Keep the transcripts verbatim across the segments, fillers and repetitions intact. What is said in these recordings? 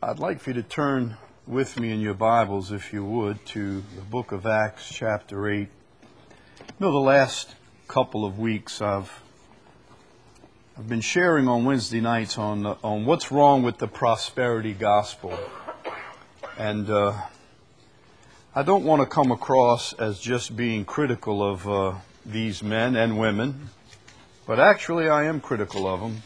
I'd like for you to turn with me in your Bibles, if you would, to the book of Acts, chapter eight. You know, the last couple of weeks I've I've been sharing on Wednesday nights on uh, on what's wrong with the prosperity gospel. And uh, I don't want to come across as just being critical of uh, these men and women, but actually I am critical of them.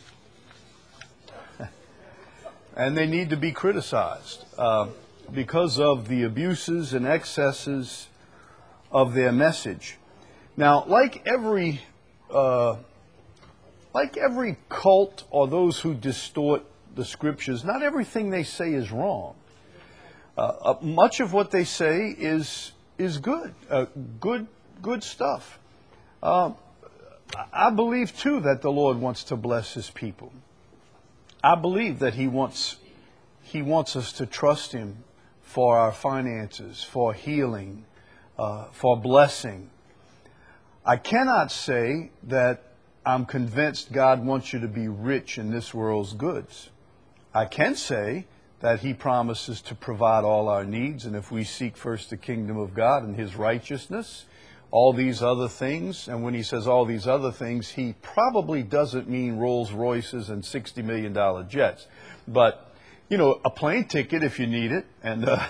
And they need to be criticized uh, because of the abuses and excesses of their message. Now, like every uh, like every cult or those who distort the scriptures, not everything they say is wrong. Uh, uh, much of what they say is is good, uh, good, good stuff. Uh, I believe too that the Lord wants to bless His people. I believe that He wants He wants us to trust Him for our finances, for healing, uh, for blessing. I cannot say that I'm convinced God wants you to be rich in this world's goods. I can say that He promises to provide all our needs, and if we seek first the kingdom of God and His righteousness, all these other things, and when He says all these other things, He probably doesn't mean Rolls Royces and sixty million dollar jets. But, you know, a plane ticket if you need it. And uh,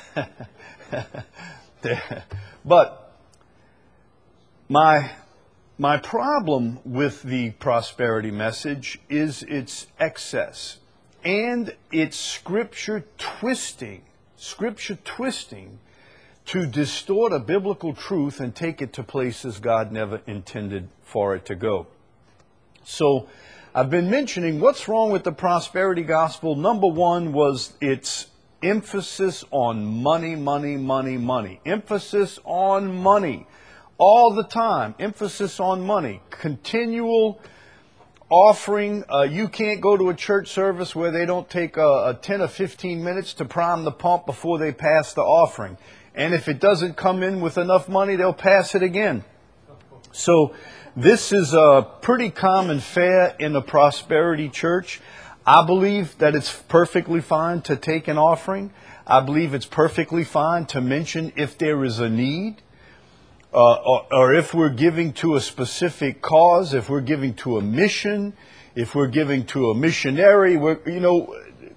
But my, my problem with the prosperity message is its excess and its scripture twisting, scripture twisting, to distort a biblical truth and take it to places God never intended for it to go. So I've been mentioning what's wrong with the prosperity gospel. Number one was its emphasis on money, money, money, money. Emphasis on money all the time. Emphasis on money. Continual offering. Uh, you can't go to a church service where they don't take a, a ten or fifteen minutes to prime the pump before they pass the offering. And if it doesn't come in with enough money, they'll pass it again. So this is a pretty common fare in a prosperity church. I believe that it's perfectly fine to take an offering. I believe it's perfectly fine to mention if there is a need, uh, or, or if we're giving to a specific cause, if we're giving to a mission, if we're giving to a missionary, we're, you know,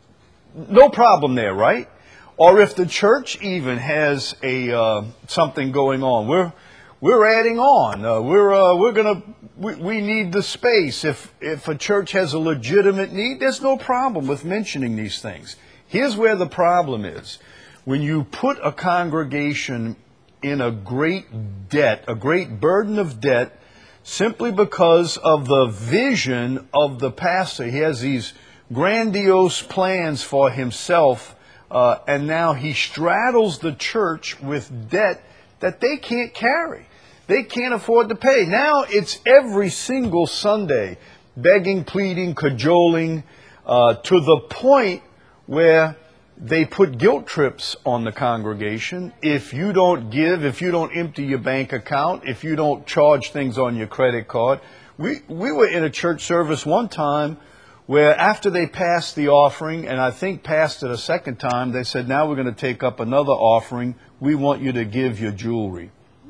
no problem there, right? Or if the church even has a uh, something going on, we're we're adding on. Uh, we're uh, we're gonna we, we need the space. If if a church has a legitimate need, there's no problem with mentioning these things. Here's where the problem is: when you put a congregation in a great debt, a great burden of debt, simply because of the vision of the pastor. He has these grandiose plans for himself. Uh, and now he straddles the church with debt that they can't carry. They can't afford to pay. Now it's every single Sunday begging, pleading, cajoling, uh, to the point where they put guilt trips on the congregation. If you don't give, if you don't empty your bank account, if you don't charge things on your credit card. We, we were in a church service one time where after they passed the offering, and I think passed it a second time, they said, now we're going to take up another offering. We want you to give your jewelry.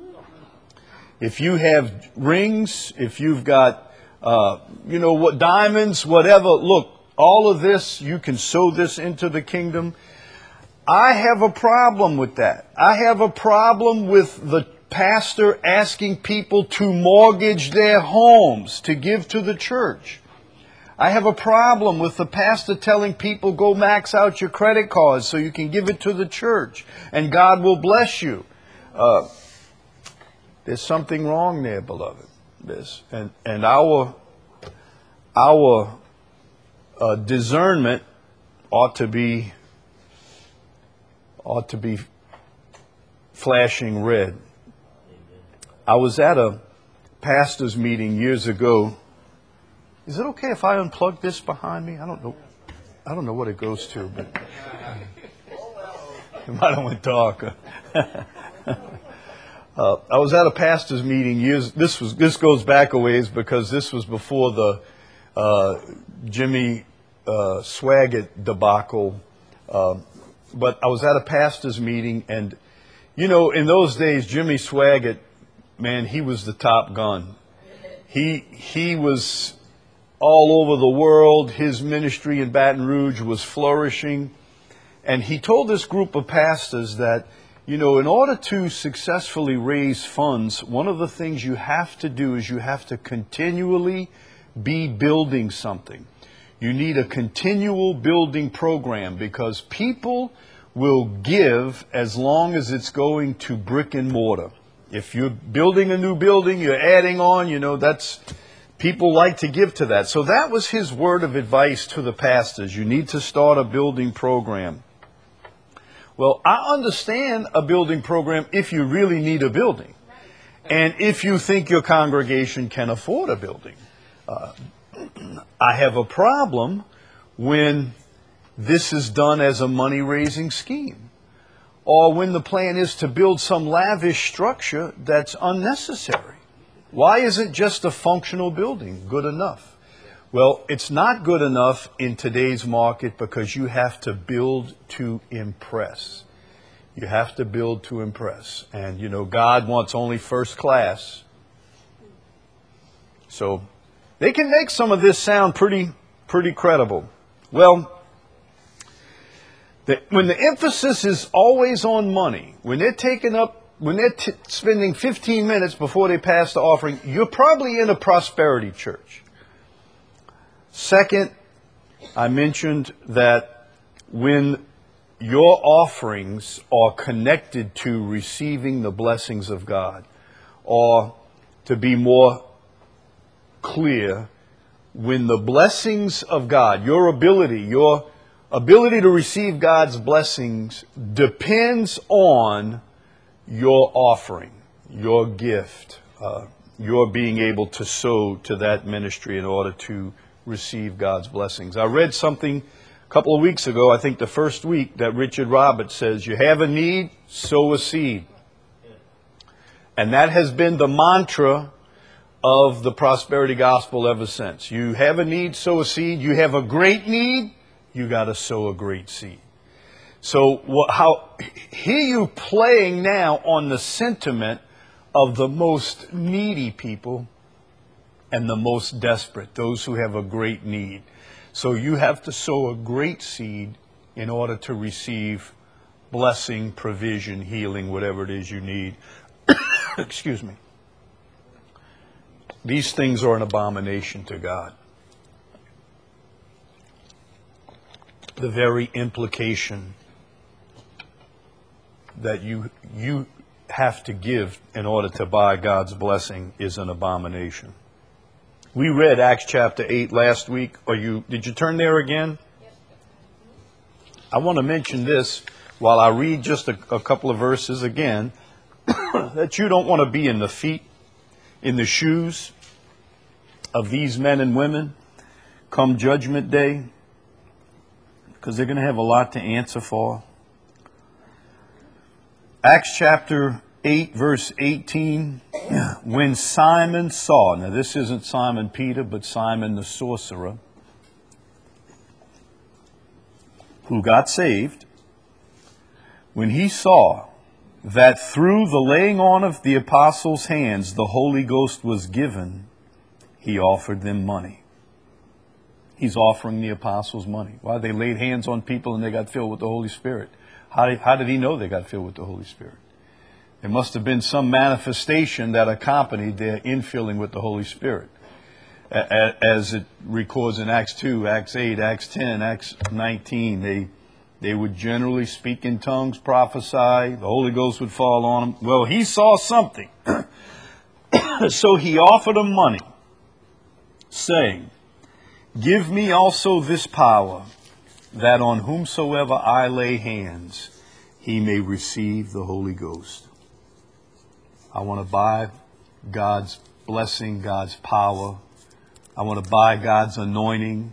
If you have rings, if you've got, uh, you know, what diamonds, whatever, look, all of this, you can sow this into the kingdom. I have a problem with that. I have a problem with the pastor asking people to mortgage their homes to give to the church. I have a problem with the pastor telling people, go max out your credit cards so you can give it to the church and God will bless you. Uh, there's something wrong there, beloved. This and and our our uh, discernment ought to be ought to be flashing red. I was at a pastor's meeting years ago. Is it okay if I unplug this behind me? I don't know. I don't know what it goes to, but you might want to talk. uh, I was at a pastor's meeting years. This was this goes back a ways because this was before the uh, Jimmy uh, Swaggart debacle Uh, but I was at a pastor's meeting, and, you know, in those days, Jimmy Swaggart, man, he was the top gun. He, he was all over the world. His ministry in Baton Rouge was flourishing. And he told this group of pastors that, you know, in order to successfully raise funds, one of the things you have to do is you have to continually be building something. You need a continual building program, because people will give as long as it's going to brick and mortar. If you're building a new building, you're adding on, you know, that's, people like to give to that. So that was his word of advice to the pastors. You need to start a building program. Well, I understand a building program if you really need a building, and if you think your congregation can afford a building. Uh, I have a problem when this is done as a money-raising scheme, or when the plan is to build some lavish structure that's unnecessary. Why isn't just a functional building good enough? Well, it's not good enough in today's market, because you have to build to impress. You have to build to impress. And, you know, God wants only first class. So they can make some of this sound pretty, pretty credible. Well, the, when the emphasis is always on money, when they're taking up, when they're t- spending fifteen minutes before they pass the offering, you're probably in a prosperity church. Second, I mentioned that when your offerings are connected to receiving the blessings of God, or to be more clear, when the blessings of God, your ability, your ability to receive God's blessings depends on your offering, your gift, uh, your being able to sow to that ministry in order to receive God's blessings. I read something a couple of weeks ago, I think the first week, that Richard Roberts says, you have a need, sow a seed. And that has been the mantra of the prosperity gospel ever since. You have a need, sow a seed. You have a great need, you got to sow a great seed. So what, how here you playing now on the sentiment of the most needy people and the most desperate, those who have a great need. So you have to sow a great seed in order to receive blessing, provision, healing, whatever it is you need. Excuse me. These things are an abomination to God. The very implication that you you have to give in order to buy God's blessing is an abomination. We read Acts chapter eight last week. Are you did you turn there again? I want to mention this while I read just a, a couple of verses again, that you don't want to be in the feet, in the shoes of these men and women come Judgment Day, because they're going to have a lot to answer for. Acts chapter eight, verse eighteen, when Simon saw, now this isn't Simon Peter, but Simon the sorcerer, who got saved, when he saw that through the laying on of the apostles' hands the Holy Ghost was given, he offered them money. He's offering the apostles money. Why? They laid hands on people and they got filled with the Holy Spirit. How did, how did he know they got filled with the Holy Spirit? There must have been some manifestation that accompanied their infilling with the Holy Spirit. As it records in Acts two, Acts eight, Acts ten, Acts nineteen, they they would generally speak in tongues, prophesy, the Holy Ghost would fall on them. Well, he saw something. So he offered them money, saying, give me also this power, that on whomsoever I lay hands, he may receive the Holy Ghost. I want to buy God's blessing, God's power. I want to buy God's anointing.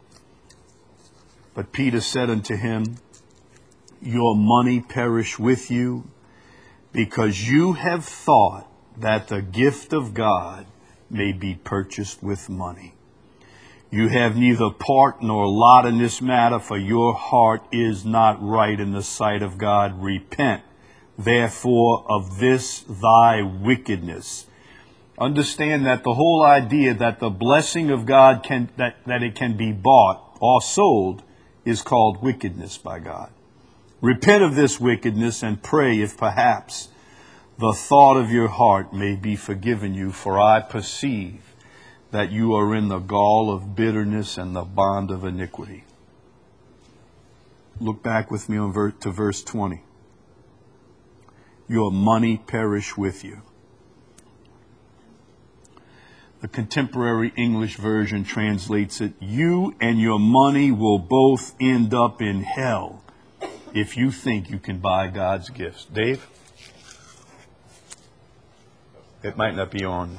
But Peter said unto him, your money perish with you, because you have thought that the gift of God may be purchased with money. You have neither part nor lot in this matter, for your heart is not right in the sight of God. Repent, therefore, of this thy wickedness. Understand that the whole idea that the blessing of God can that, that it can be bought or sold is called wickedness by God. Repent of this wickedness and pray if perhaps the thought of your heart may be forgiven you, for I perceive that you are in the gall of bitterness and the bond of iniquity. Look back with me on ver- to verse twenty. Your money perish with you. The contemporary English version translates it, you and your money will both end up in hell if you think you can buy God's gifts. Dave? It might not be on.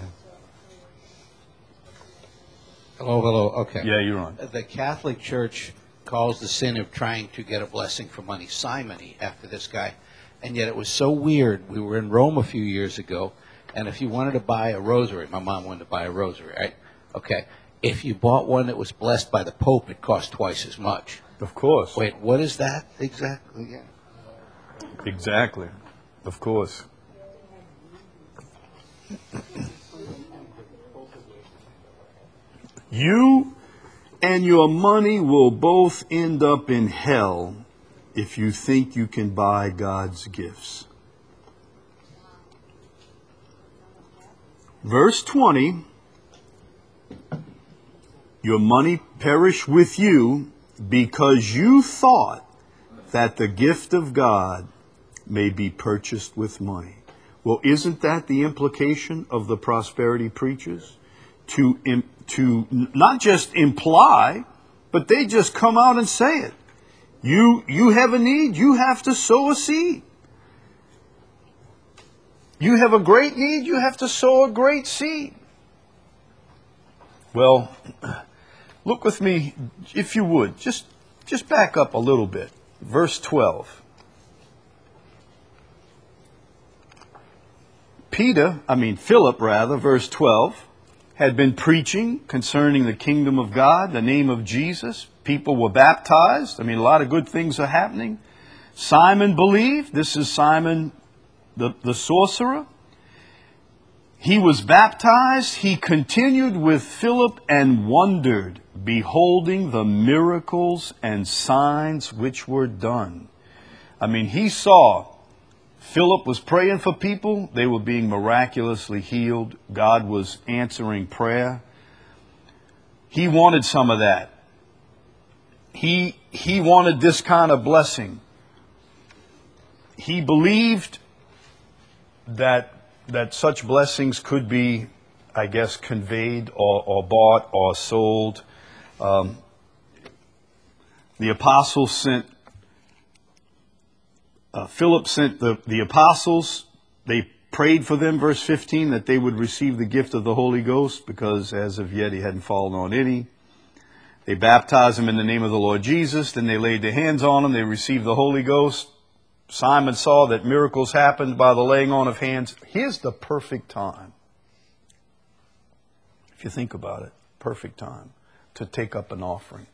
Hello, hello. Okay. Yeah, you're on. The Catholic Church calls the sin of trying to get a blessing for money simony after this guy. And yet it was so weird. We were in Rome a few years ago, and if you wanted to buy a rosary, my mom wanted to buy a rosary, right? Okay. If you bought one that was blessed by the Pope, it cost twice as much. Of course. Wait, what is that exactly? Yeah. Exactly. Of course. You and your money will both end up in hell if you think you can buy God's gifts. Verse twenty, your money perish with you because you thought that the gift of God may be purchased with money. Well, isn't that the implication of the prosperity preachers? To, im- to not just imply, but they just come out and say it. You, you have a need, you have to sow a seed. You have a great need, you have to sow a great seed. Well, look with me, if you would, just, just back up a little bit. Verse twelve. Peter, I mean Philip rather, verse twelve, had been preaching concerning the kingdom of God, the name of Jesus. People were baptized. I mean, a lot of good things are happening. Simon believed. This is Simon the, the sorcerer. He was baptized. He continued with Philip and wondered, beholding the miracles and signs which were done. I mean, he saw Philip was praying for people. They were being miraculously healed. God was answering prayer. He wanted some of that. He, he wanted this kind of blessing. He believed that, that such blessings could be, I guess, conveyed or, or bought or sold. Um, the apostles sent Uh, Philip sent the, the apostles. They prayed for them, verse fifteen, that they would receive the gift of the Holy Ghost, because as of yet he hadn't fallen on any. They baptized them in the name of the Lord Jesus. Then they laid their hands on them. They received the Holy Ghost. Simon saw that miracles happened by the laying on of hands. Here's the perfect time, if you think about it, perfect time to take up an offering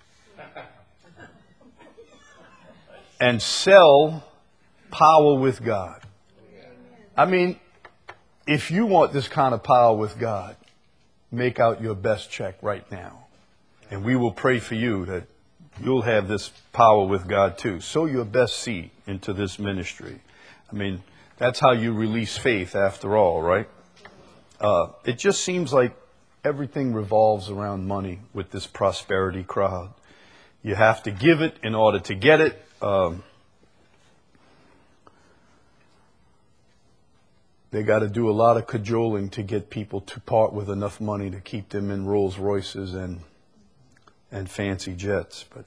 and sell power with God. I mean, if you want this kind of power with God, make out your best check right now. And we will pray for you that you'll have this power with God too. Sow your best seed into this ministry. I mean, that's how you release faith after all, right? Uh, it just seems like everything revolves around money with this prosperity crowd. You have to give it in order to get it. Um, They got to do a lot of cajoling to get people to part with enough money to keep them in Rolls Royces and and fancy jets. But,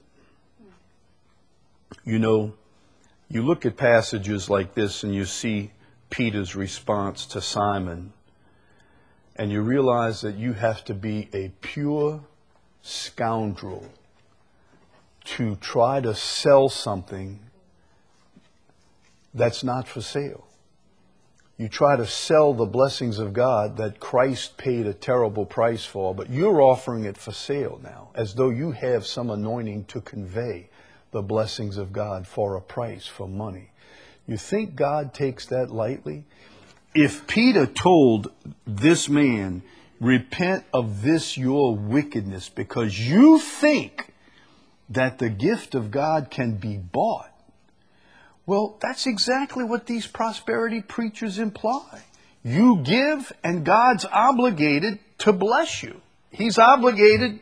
you know, you look at passages like this and you see Peter's response to Simon, and you realize that you have to be a pure scoundrel to try to sell something that's not for sale. You try to sell the blessings of God that Christ paid a terrible price for, but you're offering it for sale now, as though you have some anointing to convey the blessings of God for a price, for money. You think God takes that lightly? If Peter told this man, repent of this your wickedness, because you think that the gift of God can be bought, well, that's exactly what these prosperity preachers imply. You give and God's obligated to bless you. He's obligated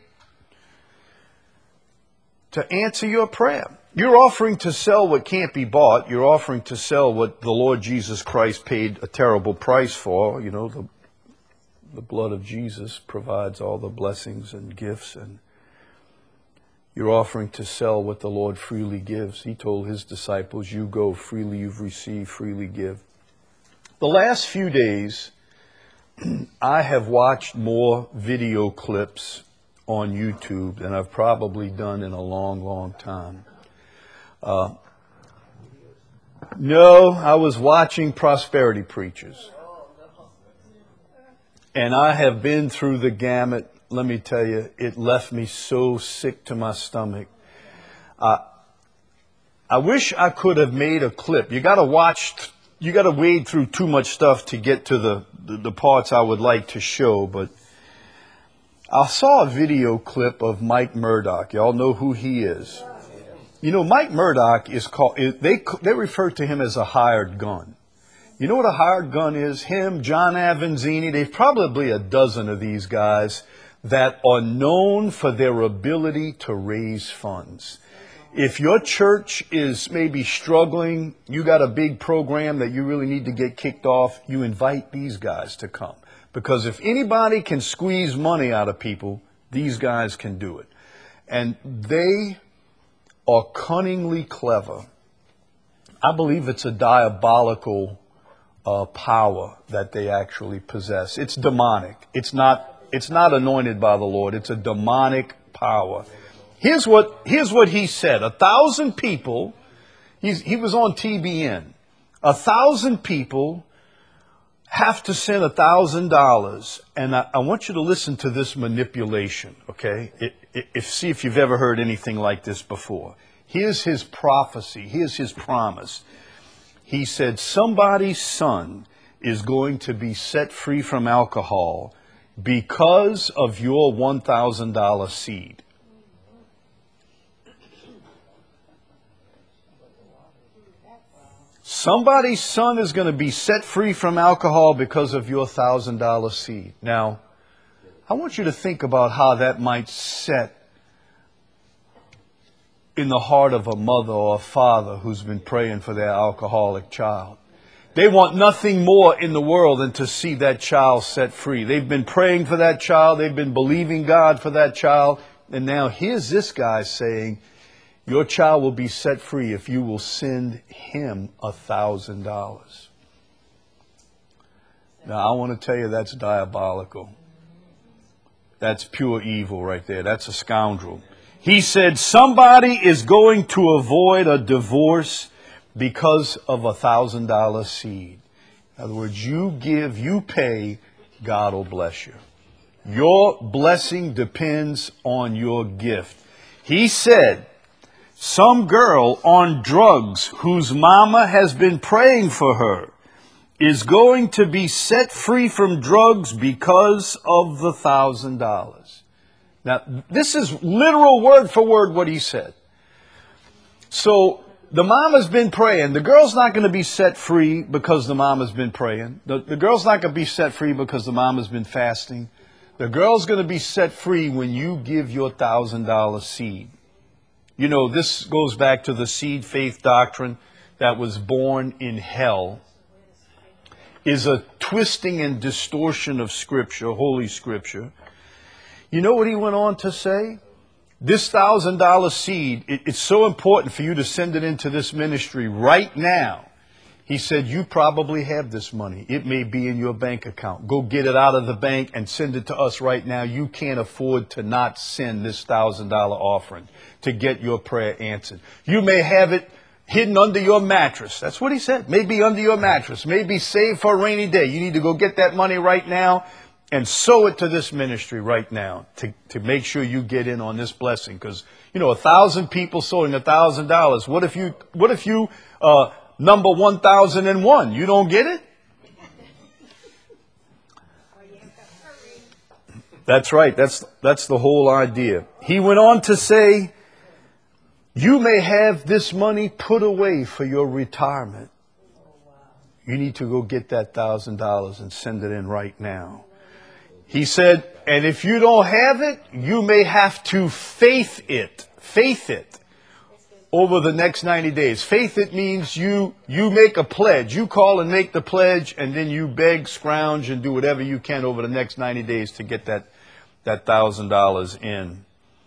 to answer your prayer. You're offering to sell what can't be bought. You're offering to sell what the Lord Jesus Christ paid a terrible price for. You know, the, the blood of Jesus provides all the blessings and gifts, and you're offering to sell what the Lord freely gives. He told his disciples, you go, freely you've received, freely give. The last few days, I have watched more video clips on YouTube than I've probably done in a long, long time. Uh, no, I was watching prosperity preachers. And I have been through the gamut. Let me tell you, it left me so sick to my stomach. Uh, I wish I could have made a clip. You got to watch, you got to wade through too much stuff to get to the, the, the parts I would like to show. But I saw a video clip of Mike Murdock. Y'all know who he is. You know, Mike Murdock is called, they, they refer to him as a hired gun. You know what a hired gun is? Him, John Avanzini, there's probably a dozen of these guys that are known for their ability to raise funds. If your church is maybe struggling, you got a big program that you really need to get kicked off, you invite these guys to come. Because if anybody can squeeze money out of people, these guys can do it. And they are cunningly clever. I believe it's a diabolical uh, power that they actually possess. It's demonic. It's not It's not anointed by the Lord. It's a demonic power. Here's what, here's what he said. A thousand people, he's, he was on T B N. A thousand people have to send a thousand dollars. And I, I want you to listen to this manipulation, okay? It, it, if, see if you've ever heard anything like this before. Here's his prophecy. Here's his promise. He said, somebody's son is going to be set free from alcohol because of your one thousand dollar seed. Somebody's son is going to be set free from alcohol because of your one thousand dollar seed. Now, I want you to think about how that might set in the heart of a mother or a father who's been praying for their alcoholic child. They want nothing more in the world than to see that child set free. They've been praying for that child. They've been believing God for that child. And now here's this guy saying, your child will be set free if you will send him a thousand dollars. Now, I want to tell you that's diabolical. That's pure evil right there. That's a scoundrel. He said somebody is going to avoid a divorce because of a thousand dollar seed. In other words, you give, you pay, God will bless you. Your blessing depends on your gift. He said, some girl on drugs whose mama has been praying for her is going to be set free from drugs because of the thousand dollars. Now, this is literal word for word what he said. So, the mama's been praying. The girl's not going to be set free because the mama's been praying. The, the girl's not going to be set free because the mama's been fasting. The girl's going to be set free when you give your one thousand dollar seed. You know, this goes back to the seed faith doctrine that was born in hell. Is a twisting and distortion of Scripture, Holy Scripture. You know what he went on to say? This one thousand dollar seed, it, it's so important for you to send it into this ministry right now. He said, you probably have this money. It may be in your bank account. Go get it out of the bank and send it to us right now. You can't afford to not send this one thousand dollar offering to get your prayer answered. You may have it hidden under your mattress. That's what he said. Maybe under your mattress. Maybe saved for a rainy day. You need to go get that money right now and sow it to this ministry right now to, to make sure you get in on this blessing. Because, you know, a thousand people sowing a thousand dollars. What if you, what if you, uh, number one thousand and one? You don't get it? That's right. That's, that's the whole idea. He went on to say, you may have this money put away for your retirement. You need to go get that thousand dollars and send it in right now. He said, and if you don't have it, you may have to faith it, faith it over the next ninety days. Faith it means you, you make a pledge. You call and make the pledge, and then you beg, scrounge, and do whatever you can over the next ninety days to get that, that thousand dollars in.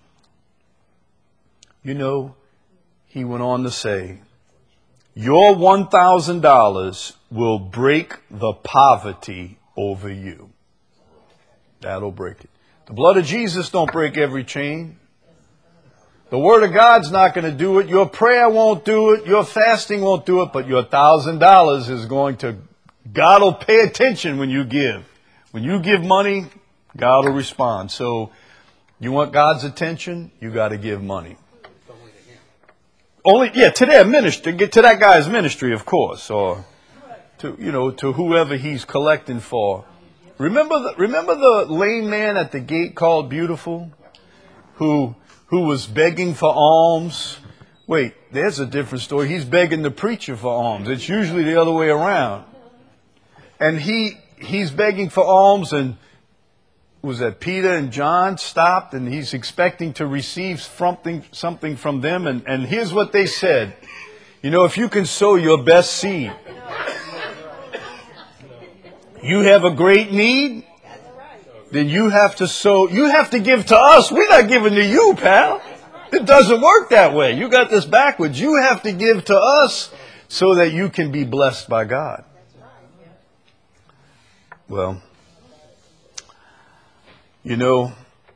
You know, he went on to say, your one thousand dollars will break the poverty over you. That'll break it. The blood of Jesus don't break every chain. The Word of God's not going to do it. Your prayer won't do it. Your fasting won't do it. But your one thousand dollars is going to, God will pay attention when you give. When you give money, God will respond. So you want God's attention, you got to give money. Only, yeah, to their ministry, to that guy's ministry, of course, or to, you know, to whoever he's collecting for. Remember the, remember the lame man at the gate called Beautiful, who, who was begging for alms? Wait, there's a different story. He's begging the preacher for alms. It's usually the other way around. And he, he's begging for alms, and was that Peter and John stopped, and he's expecting to receive something, something from them. And, and here's what they said. You know, if you can sow your best seed, you have a great need, then you have to sow, you have to give to us. We're not giving to you, pal. It doesn't work that way. You got this backwards. You have to give to us so that you can be blessed by God. Well, you know,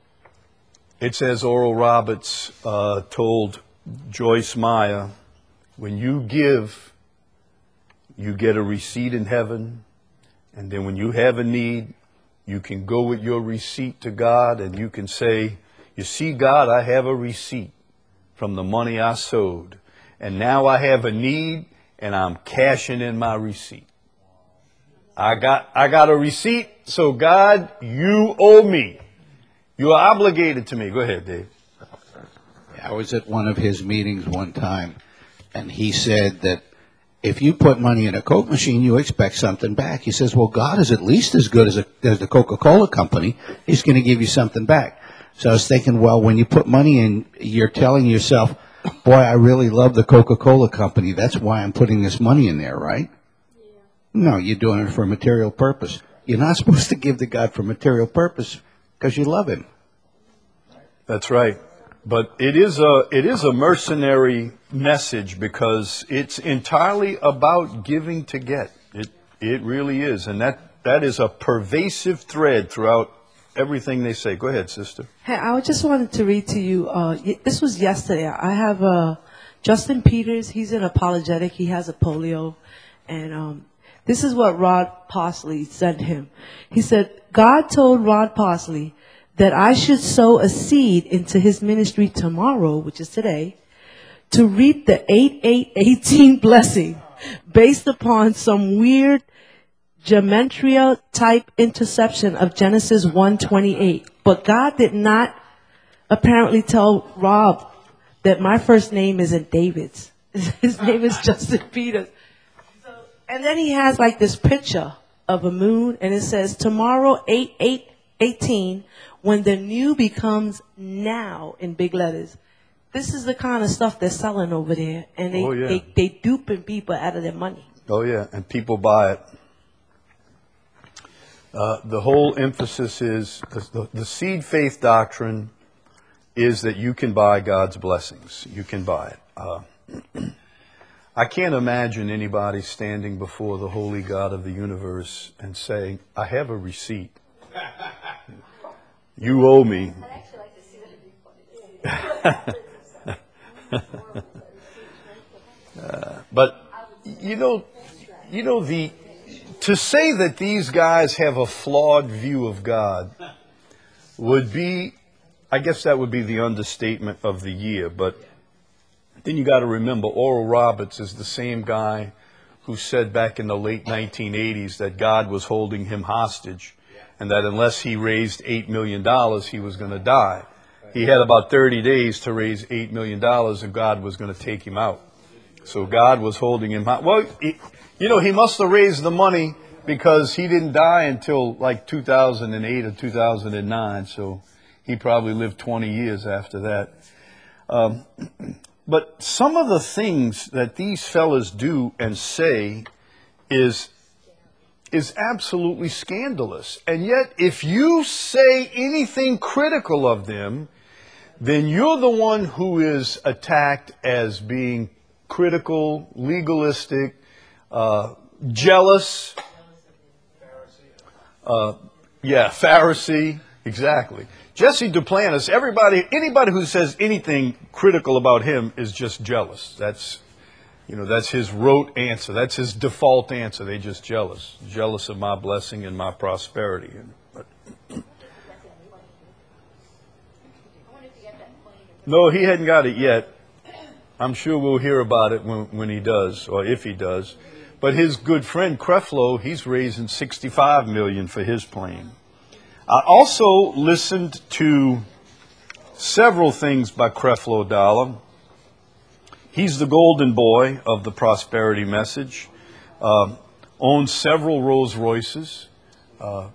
it's as Oral Roberts uh, told Joyce Meyer, when you give, you get a receipt in heaven. And then when you have a need, you can go with your receipt to God and you can say, you see, God, I have a receipt from the money I sowed. And now I have a need and I'm cashing in my receipt. I got, I got a receipt. So God, you owe me. You are obligated to me. Go ahead, Dave. I was at one of his meetings one time, and he said that if you put money in a Coke machine, you expect something back. He says, well, God is at least as good as, a, as the Coca-Cola company. He's going to give you something back. So I was thinking, well, when you put money in, you're telling yourself, boy, I really love the Coca-Cola company. That's why I'm putting this money in there, right? Yeah. No, you're doing it for a material purpose. You're not supposed to give to God for material purpose because you love Him. That's right. But it is a it is a mercenary message because it's entirely about giving to get. It it really is, and that that is a pervasive thread throughout everything they say. Go ahead, sister. Hey, I just wanted to read to you. Uh, this was yesterday. I have uh, Justin Peters. He's an apologetic. He has a polio, and um, this is what Rod Parsley sent him. He said, God told Rod Parsley that I should sow a seed into his ministry tomorrow, which is today, to reap the eight eight eighteen blessing based upon some weird gematria type interception of Genesis one twenty-eight. But God did not apparently tell Rob that my first name isn't David's. His name is Justin Peters. So, and then he has like this picture of a moon, and it says tomorrow eight eight eighteen, when the new becomes now in big letters. This is the kind of stuff they're selling over there, and they, oh, yeah. they, they duping people out of their money. Oh, yeah, and people buy it. Uh, the whole emphasis is, the, the seed faith doctrine is that you can buy God's blessings. You can buy it. Uh, I can't imagine anybody standing before the holy God of the universe and saying, I have a receipt. You owe me. I'd actually like to see that. Uh, but you know, you know the to say that these guys have a flawed view of God would be, I guess that would be the understatement of the year. But then you got to remember, Oral Roberts is the same guy who said back in the late nineteen eighties that God was holding him hostage, and that unless he raised eight million dollars, he was going to die. He had about thirty days to raise eight million dollars, and God was going to take him out. So God was holding him hostage. Well, he, you know, he must have raised the money because he didn't die until like two thousand eight or two thousand nine, so he probably lived twenty years after that. Um, but some of the things that these fellas do and say is is absolutely scandalous. And yet, if you say anything critical of them, then you're the one who is attacked as being critical, legalistic, uh, jealous. Uh, yeah, Pharisee, exactly. Jesse Duplantis, everybody, anybody who says anything critical about him is just jealous. That's, you know, that's his rote answer. That's his default answer. They're just jealous, jealous of my blessing and my prosperity. And, but, no, he hadn't got it yet. I'm sure we'll hear about it when, when he does, or if he does. But his good friend Creflo, he's raising sixty-five million dollars for his plane. I also listened to several things by Creflo Dollar. He's the golden boy of the prosperity message. Uh, owns several Rolls Royces. Uh,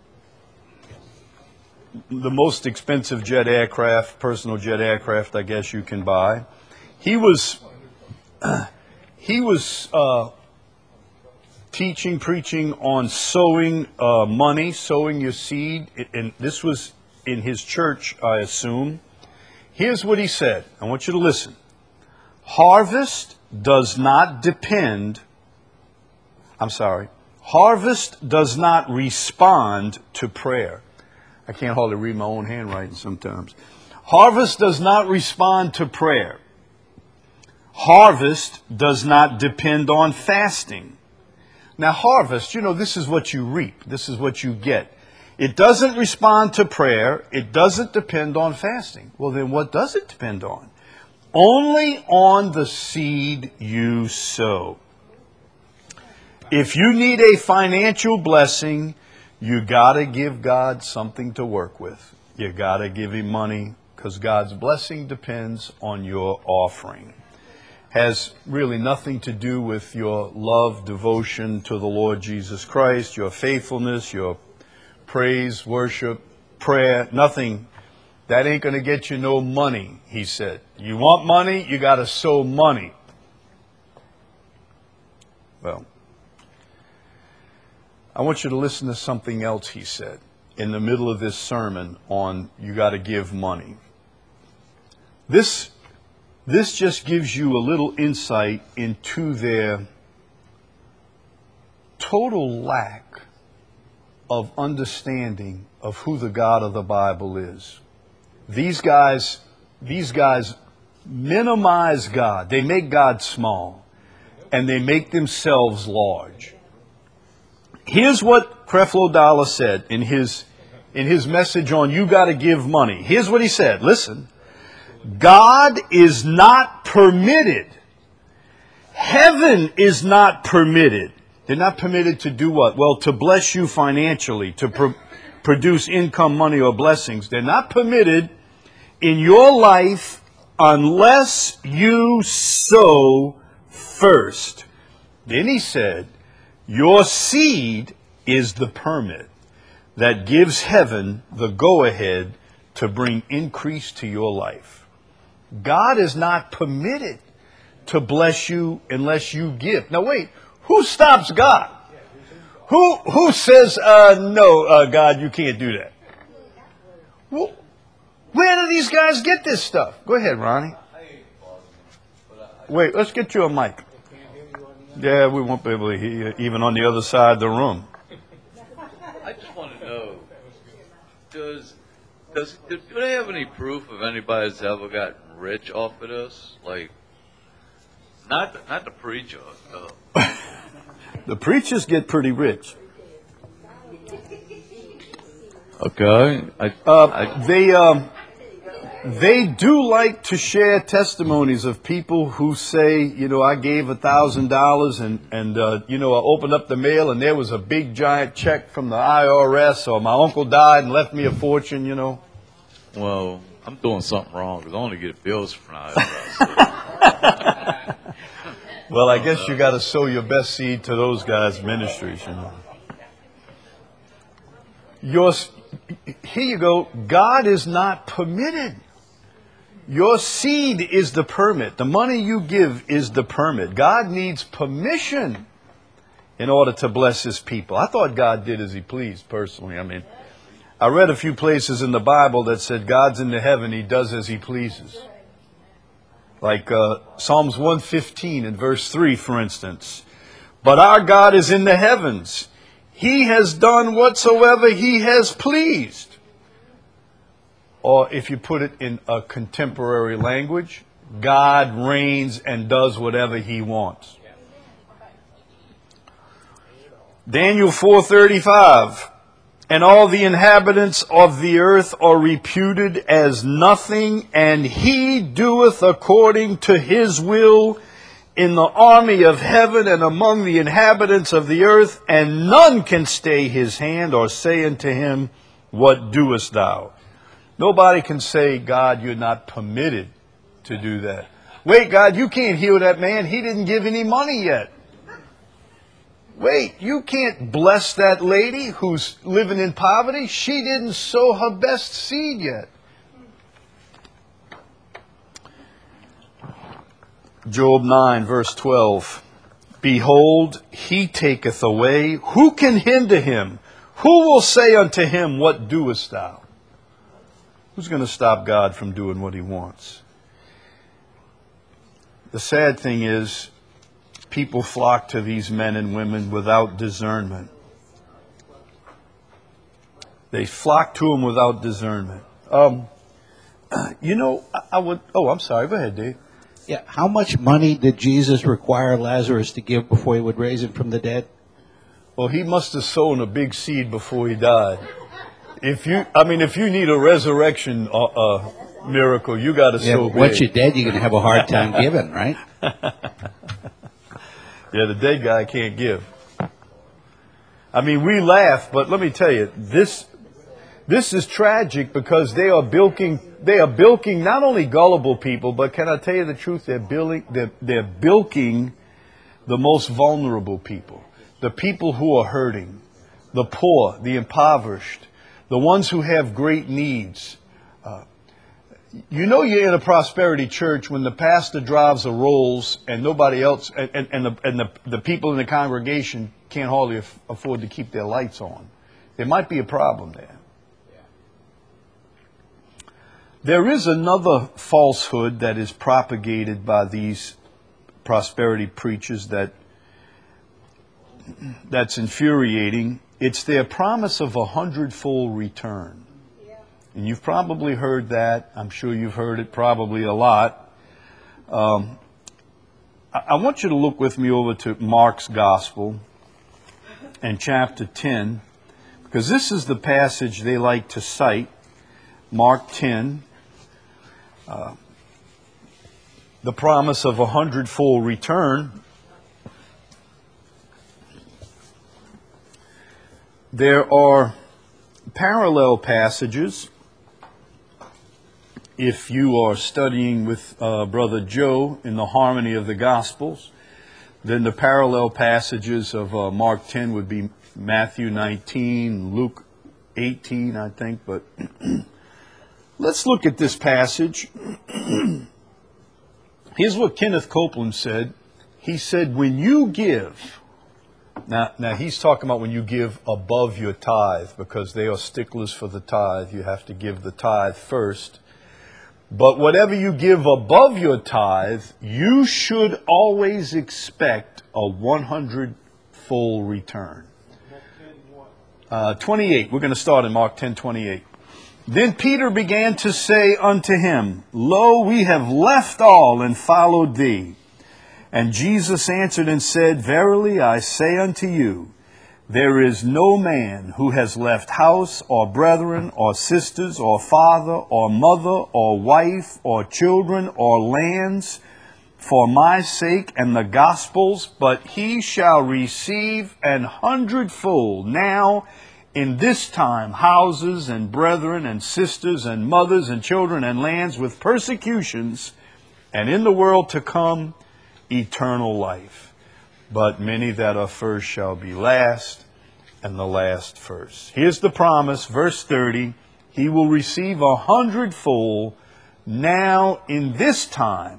the most expensive jet aircraft, personal jet aircraft, I guess you can buy. He was, uh, he was uh, teaching, preaching on sowing uh, money, sowing your seed. And this was in his church, I assume. Here's what he said. I want you to listen. Harvest does not depend, I'm sorry, harvest does not respond to prayer. I can't hardly read my own handwriting sometimes. Harvest does not respond to prayer. Harvest does not depend on fasting. Now, harvest, you know, this is what you reap. This is what you get. It doesn't respond to prayer. It doesn't depend on fasting. Well, then what does it depend on? Only on the seed you sow. If you need a financial blessing, you got to give God something to work with. You got to give him money because God's blessing depends on your offering. Has really nothing to do with your love, devotion to the Lord Jesus Christ, your faithfulness, your praise, worship, prayer, nothing. That ain't going to get you no money, he said. You want money, you got to sow money. Well, I want you to listen to something else he said in the middle of this sermon on you got to give money. This This just gives you a little insight into their total lack of understanding of who the God of the Bible is. These guys, these guys minimize God. They make God small, and they make themselves large. Here's what Creflo Dollar said in his in his message on you got to give money. Here's what he said. Listen. God is not permitted. Heaven is not permitted. They're not permitted to do what? Well, to bless you financially, to pro- produce income, money, or blessings. They're not permitted in your life unless you sow first. Then he said, your seed is the permit that gives heaven the go-ahead to bring increase to your life. God is not permitted to bless you unless you give. Now wait, who stops God? Who who says, uh, no, uh, God, you can't do that? Well, where do these guys get this stuff? Go ahead, Ronnie. Wait, let's get you a mic. Yeah, we won't be able to hear you, even on the other side of the room. I just want to know, does, does, do they have any proof of anybody that's ever gotten rich off of this? Like, Not the, not the preacher. Uh, The preachers get pretty rich. okay. I, Uh, I, they um, they do like to share testimonies of people who say, you know, I gave a thousand dollars and and uh, you know, I opened up the mail and there was a big giant check from the I R S, or my uncle died and left me a fortune. You know. well, I'm doing something wrong because I only get bills from I R S. Well, I guess you got to sow your best seed to those guys' ministries. You know. Yours, here you go. God is not permitted. Your seed is the permit. The money you give is the permit. God needs permission in order to bless His people. I thought God did as He pleased, personally. I mean, I read a few places in the Bible that said God's in the heaven, He does as He pleases. Like uh, Psalms one fifteen and verse three, for instance. But our God is in the heavens. He has done whatsoever He has pleased. Or if you put it in a contemporary language, God reigns and does whatever He wants. Daniel four thirty-five. And all the inhabitants of the earth are reputed as nothing, and He doeth according to His will in the army of heaven and among the inhabitants of the earth, and none can stay His hand or say unto Him, what doest thou? Nobody can say, God, you're not permitted to do that. Wait, God, you can't heal that man. He didn't give any money yet. Wait, you can't bless that lady who's living in poverty. She didn't sow her best seed yet. Job nine, verse twelve. Behold, He taketh away. Who can hinder Him? Who will say unto Him, what doest thou? Who's going to stop God from doing what He wants? The sad thing is, people flock to these men and women without discernment. They flock to them without discernment. Um, you know, I, I would... Oh, I'm sorry. Go ahead, Dave. Yeah, how much money did Jesus require Lazarus to give before He would raise him from the dead? Well, he must have sown a big seed before he died. If you, I mean, if you need a resurrection uh, uh, miracle, you got to Yeah, sow but once big. you're dead, you're going to have a hard time giving, right? Yeah, the dead guy can't give. I mean, we laugh, but let me tell you, this this is tragic because they are bilking they are bilking not only gullible people, but can I tell you the truth? They're billing they're, they're bilking the most vulnerable people, the people who are hurting, the poor, the impoverished, the ones who have great needs. Uh, You know you're in a prosperity church when the pastor drives a Rolls and nobody else, and, and, and, the, and the, the people in the congregation can't hardly af- afford to keep their lights on. There might be a problem there. There is another falsehood that is propagated by these prosperity preachers that that's infuriating. It's their promise of a hundredfold return. And you've probably heard that. I'm sure you've heard it probably a lot. Um, I, I want you to look with me over to Mark's Gospel and chapter ten, because this is the passage they like to cite. Mark ten, uh, the promise of a hundredfold return. There are parallel passages. If you are studying with uh, Brother Joe in the Harmony of the Gospels, then the parallel passages of uh, Mark ten would be Matthew nineteen, Luke eighteen, I think. But let's look at this passage. Here's what Kenneth Copeland said. He said, when you give, now, now he's talking about when you give above your tithe, because they are sticklers for the tithe. You have to give the tithe first. But whatever you give above your tithe, you should always expect a hundred-fold return. Uh, twenty-eight, we're going to start in Mark ten twenty-eight. Then Peter began to say unto him, Lo, we have left all and followed thee. And Jesus answered and said, Verily I say unto you, there is no man who has left house or brethren or sisters or father or mother or wife or children or lands for my sake and the gospel's, but he shall receive an hundredfold now in this time houses and brethren and sisters and mothers and children and lands with persecutions, and in the world to come eternal life. But many that are first shall be last, and the last first. Here's the promise, verse thirty. He will receive a hundredfold now in this time.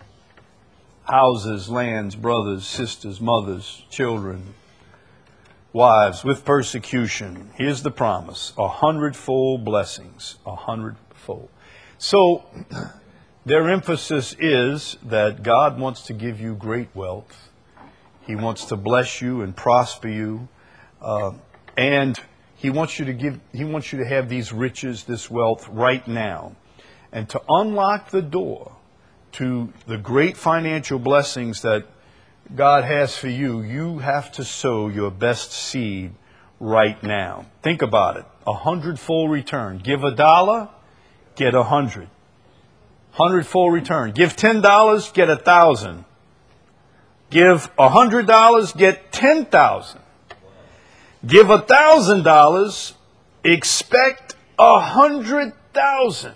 Houses, lands, brothers, sisters, mothers, children, wives, with persecution. Here's the promise, a hundredfold blessings, a hundredfold. So, their emphasis is that God wants to give you great wealth. He wants to bless you and prosper you. Uh, and He wants you to give, He wants you to have these riches, this wealth right now. And to unlock the door to the great financial blessings that God has for you, you have to sow your best seed right now. Think about it. A hundredfold return. Give a dollar, get a hundred. Hundredfold return. Give ten dollars, get a thousand. Give a hundred dollars, get ten thousand. Give a thousand dollars, expect a hundred thousand.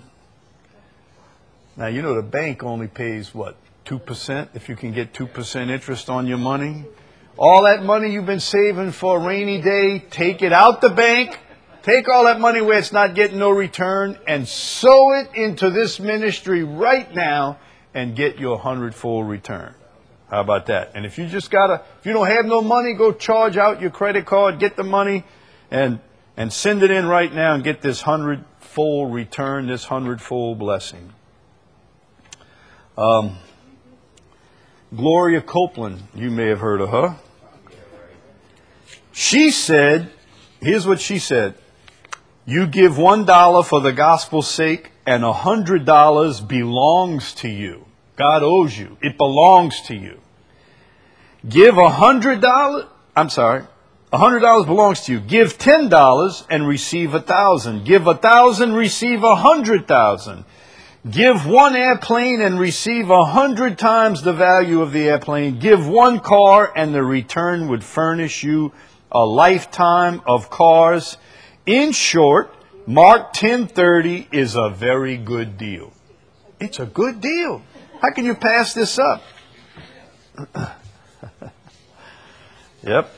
Now, you know the bank only pays, what, two percent? If you can get two percent interest on your money. All that money you've been saving for a rainy day, take it out the bank. Take all that money where it's not getting no return and sow it into this ministry right now and get your hundredfold return. How about that? And if you just gotta, if you don't have no money, go charge out your credit card, get the money and, and send it in right now and get this hundredfold return, this hundredfold blessing. Um, Gloria Copeland, you may have heard of her. She said, here's what she said. You give one dollar for the gospel's sake and a hundred dollars belongs to you. God owes you. It belongs to you. Give a hundred dollars, I'm sorry, a hundred dollars belongs to you. Give ten dollars and receive a thousand. Give a thousand, receive a hundred thousand. Give one airplane and receive a hundred times the value of the airplane. Give one car and the return would furnish you a lifetime of cars. In short, Mark ten thirty is a very good deal. It's a good deal. How can you pass this up? Yep.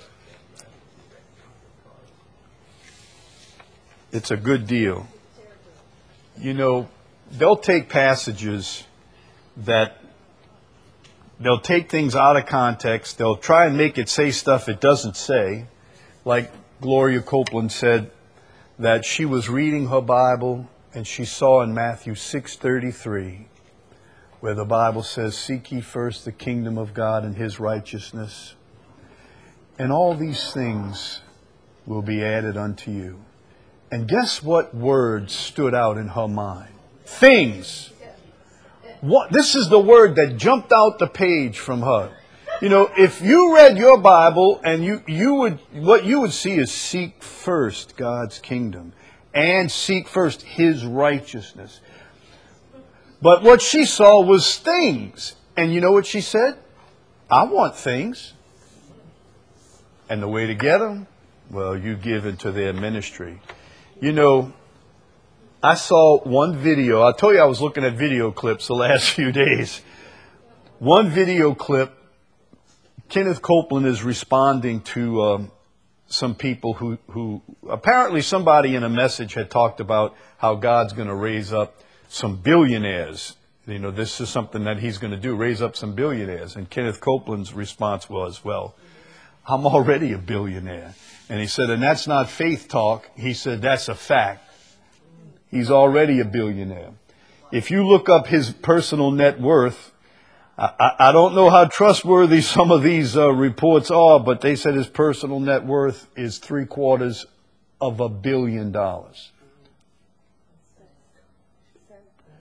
It's a good deal. You know, they'll take passages that they'll take things out of context. They'll try and make it say stuff it doesn't say. Like Gloria Copeland said that she was reading her Bible and she saw in Matthew six thirty-three where the Bible says, seek ye first the kingdom of God and His righteousness, and all these things will be added unto you. And guess what word stood out in her mind? Things. What, this is the word that jumped out the page from her. You know, if you read your Bible and you, you would, what you would see is seek first God's kingdom and seek first His righteousness. But what she saw was things. And you know what she said? I want things. And the way to get them? Well, you give into their ministry. You know, I saw one video. I told you I was looking at video clips the last few days. One video clip, Kenneth Copeland is responding to um, some people who, who, apparently somebody in a message had talked about how God's going to raise up some billionaires. You know, this is something that He's going to do, raise up some billionaires. And Kenneth Copeland's response was, well, I'm already a billionaire. And he said, and that's not faith talk. He said, that's a fact. He's already a billionaire. If you look up his personal net worth, I, I, I don't know how trustworthy some of these uh, reports are, but they said his personal net worth is three quarters of a billion dollars.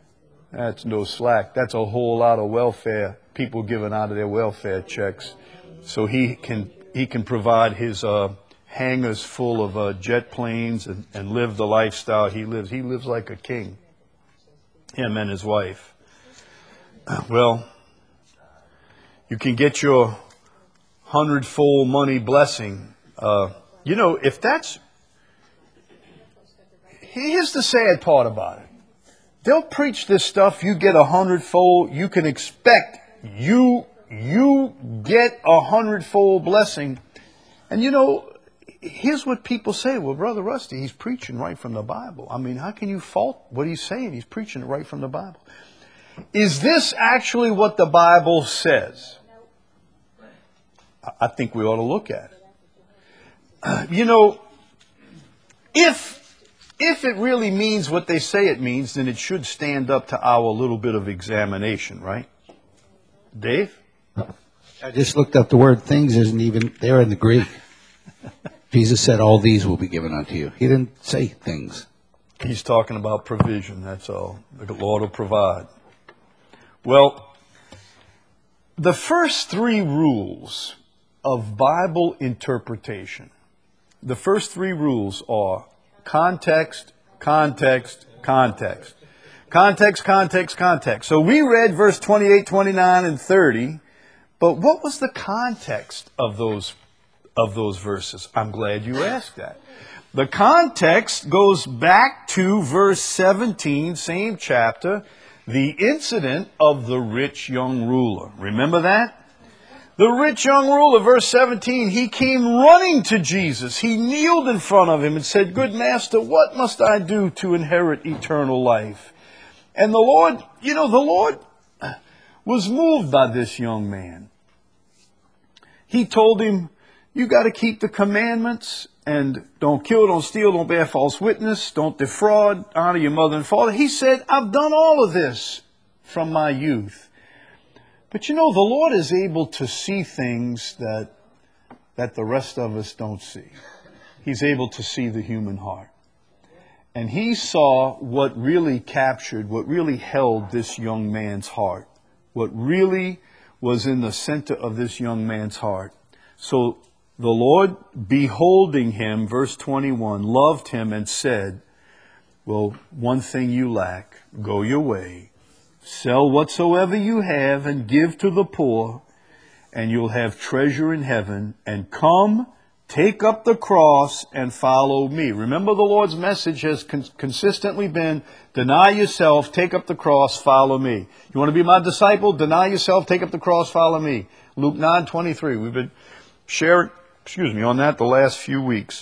That's no slack. That's a whole lot of welfare, people giving out of their welfare checks. So he can he can provide his uh, hangars full of uh, jet planes and, and live the lifestyle he lives. He lives like a king, him and his wife. Well, you can get your hundredfold money blessing. Uh, you know, if that's... Here's the sad part about it. They'll preach this stuff, you get a hundredfold, you can expect you you get a hundredfold blessing. And you know, here's what people say, well, Brother Rusty, he's preaching right from the Bible. I mean, how can you fault what he's saying? He's preaching it right from the Bible. Is this actually what the Bible says? I think we ought to look at it. Uh, you know, if... If it really means what they say it means, then it should stand up to our little bit of examination, right? Dave? I just looked up the word things isn't even there in the Greek. Jesus said, all these will be given unto you. He didn't say things. He's talking about provision, that's all. The Lord will provide. Well, the first three rules of Bible interpretation, the first three rules are context, context, context. Context, context, context. So we read verse twenty-eight, twenty-nine, and thirty, but what was the context of those of those verses? I'm glad you asked that. The context goes back to verse seventeen, same chapter, the incident of the rich young ruler. Remember that? The rich young ruler, verse seventeen, he came running to Jesus. He kneeled in front of him and said, good master, what must I do to inherit eternal life? And the Lord, you know, the Lord was moved by this young man. He told him, you got to keep the commandments and don't kill, don't steal, don't bear false witness, don't defraud, honor your mother and father. He said, I've done all of this from my youth. But you know, the Lord is able to see things that that the rest of us don't see. He's able to see the human heart. And he saw what really captured, what really held this young man's heart. What really was in the center of this young man's heart. So the Lord, beholding him, verse twenty-one, loved him and said, well, one thing you lack, go your way. Sell whatsoever you have and give to the poor, and you'll have treasure in heaven. And come, take up the cross and follow me. Remember, the Lord's message has con- consistently been, deny yourself, take up the cross, follow me. You want to be my disciple? Deny yourself, take up the cross, follow me. Luke nine twenty-three. We've been sharing, excuse me, on that the last few weeks.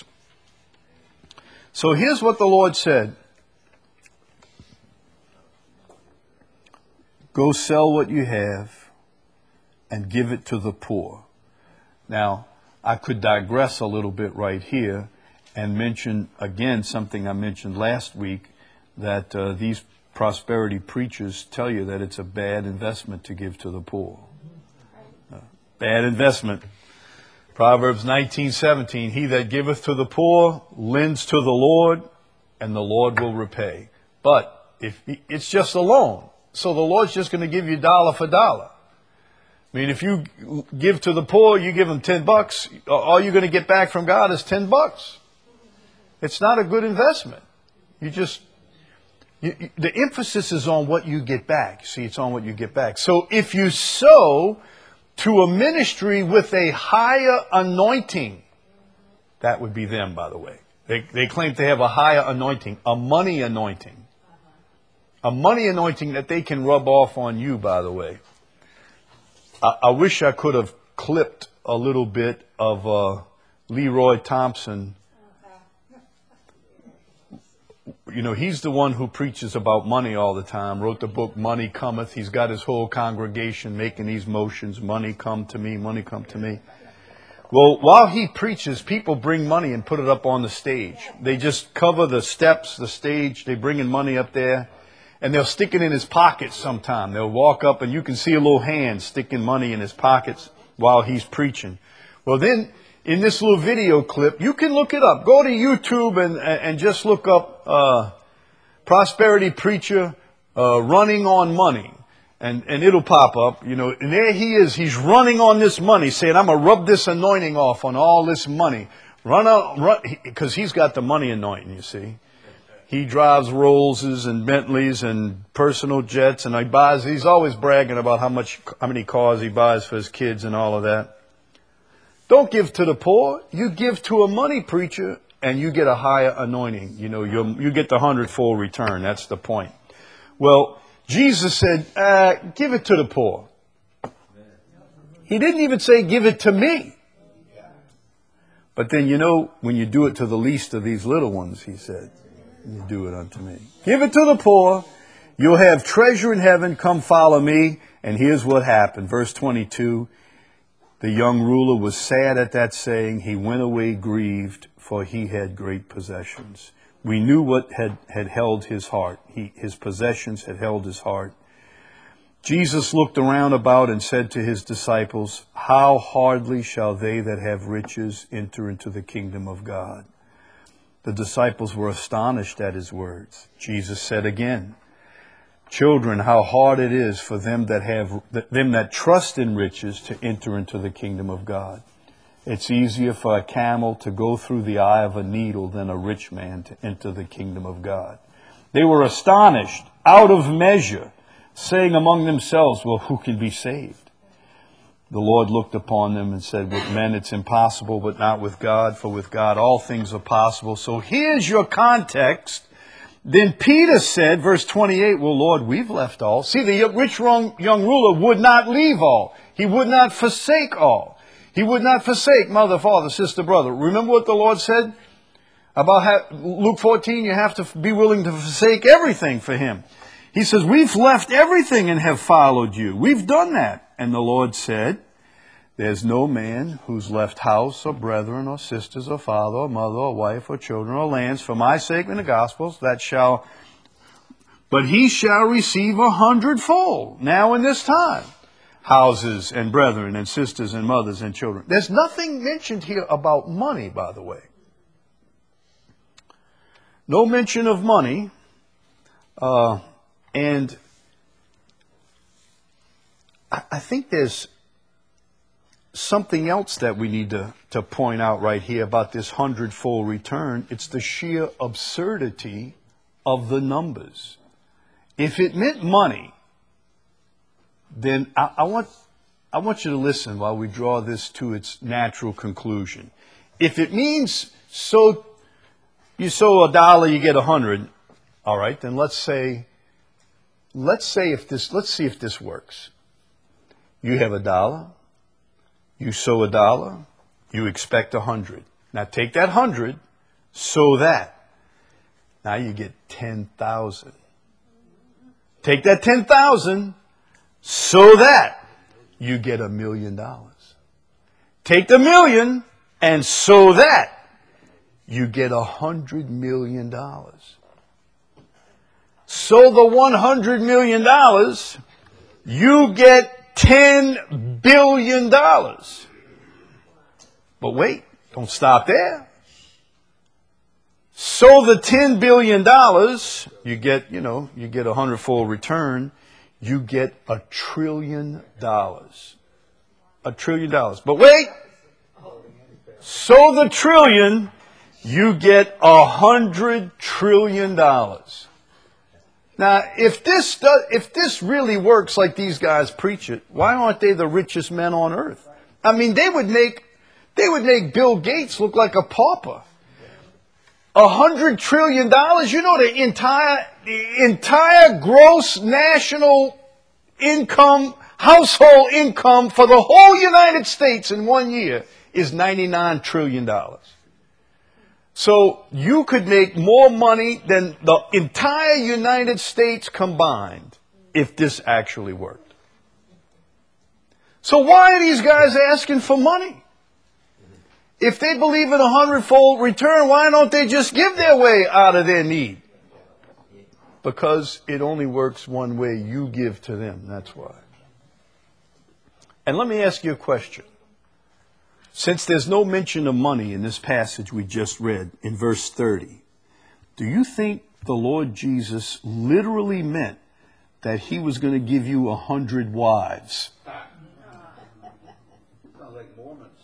So here's what the Lord said. Go sell what you have and give it to the poor. Now, I could digress a little bit right here and mention again something I mentioned last week, that uh, these prosperity preachers tell you that it's a bad investment to give to the poor. Uh, bad investment. Proverbs nineteen seventeen, he that giveth to the poor lends to the Lord, and the Lord will repay. But if it's just a loan. So the Lord's just going to give you dollar for dollar. I mean, if you give to the poor, you give them ten bucks, all you're going to get back from God is ten bucks. It's not a good investment. You just, you, you, the emphasis is on what you get back. See, it's on what you get back. So if you sow to a ministry with a higher anointing, that would be them, by the way. They, they claim to have a higher anointing, a money anointing. A money anointing that they can rub off on you, by the way. I, I wish I could have clipped a little bit of uh, Leroy Thompson. You know, he's the one who preaches about money all the time, wrote the book Money Cometh. He's got his whole congregation making these motions, money come to me, money come to me. Well, while he preaches, people bring money and put it up on the stage. They just cover the steps, the stage, they bring in money up there. And they'll stick it in his pockets sometime. They'll walk up and you can see a little hand sticking money in his pockets while he's preaching. Well, then, in this little video clip, you can look it up. Go to YouTube and, and just look up uh, Prosperity Preacher uh, running on money. And, and it'll pop up, you know, and there he is. He's running on this money, saying, I'm going to rub this anointing off on all this money. Run out, run, because he's got the money anointing, you see. He drives Rollses and Bentleys and personal jets, and he buys, he's always bragging about how much, how many cars he buys for his kids and all of that. Don't give to the poor. You give to a money preacher, and you get a higher anointing. You know, you you get the hundredfold return. That's the point. Well, Jesus said, uh, give it to the poor. He didn't even say, give it to me. But then, you know, when you do it to the least of these little ones, he said, you do it unto me. Give it to the poor. You'll have treasure in heaven. Come follow me. And here's what happened. Verse twenty-two, the young ruler was sad at that saying. He went away grieved, for he had great possessions. We knew what had, had held his heart. He, his possessions had held his heart. Jesus looked around about and said to his disciples, how hardly shall they that have riches enter into the kingdom of God? The disciples were astonished at his words. Jesus said again, children, how hard it is for them that have them that trust in riches to enter into the kingdom of God. It's easier for a camel to go through the eye of a needle than a rich man to enter the kingdom of God. They were astonished, out of measure, saying among themselves, well, who can be saved? The Lord looked upon them and said, with men it's impossible, but not with God, for with God all things are possible. So here's your context. Then Peter said, verse twenty-eight, well, Lord, we've left all. See, the rich young ruler would not leave all. He would not forsake all. He would not forsake mother, father, sister, brother. Remember what the Lord said about how, Luke fourteen, you have to be willing to forsake everything for him. He says, we've left everything and have followed you. We've done that. And the Lord said, there's no man who's left house or brethren or sisters or father or mother or wife or children or lands for my sake in the Gospels that shall, but he shall receive a hundredfold now in this time. Houses and brethren and sisters and mothers and children. There's nothing mentioned here about money, by the way. No mention of money. Uh, and I, I think there's something else that we need to, to point out right here about this hundredfold return. It's the sheer absurdity of the numbers. If it meant money, then I, I want I want you to listen while we draw this to its natural conclusion. If it means so, you sow a dollar, you get a hundred. All right, then let's say, let's say if this, let's see if this works. You have a dollar, you sow a dollar, you expect a hundred. Now take that hundred, sow that. Now you get ten thousand. Take that ten thousand. So that you get a million dollars. Take the million and so that you get a hundred million dollars. So the one hundred million dollars, you get ten billion dollars. But wait, don't stop there. So the ten billion dollars, you get, you know, you get a hundredfold return. You get a trillion dollars. A trillion dollars. But wait! So the trillion, you get a hundred trillion dollars. Now, if this does, if this really works like these guys preach it, why aren't they the richest men on earth? I mean, they would make, they would make Bill Gates look like a pauper. A hundred trillion dollars, you know, the entire, the entire gross national income, household income for the whole United States in one year is ninety-nine trillion dollars. So you could make more money than the entire United States combined if this actually worked. So why are these guys asking for money? If they believe in a hundredfold return, why don't they just give their way out of their need? Because it only works one way. You give to them. That's why. And let me ask you a question. Since there's no mention of money in this passage we just read in verse thirty, do you think the Lord Jesus literally meant that he was going to give you a hundred wives? Sounds like Mormons.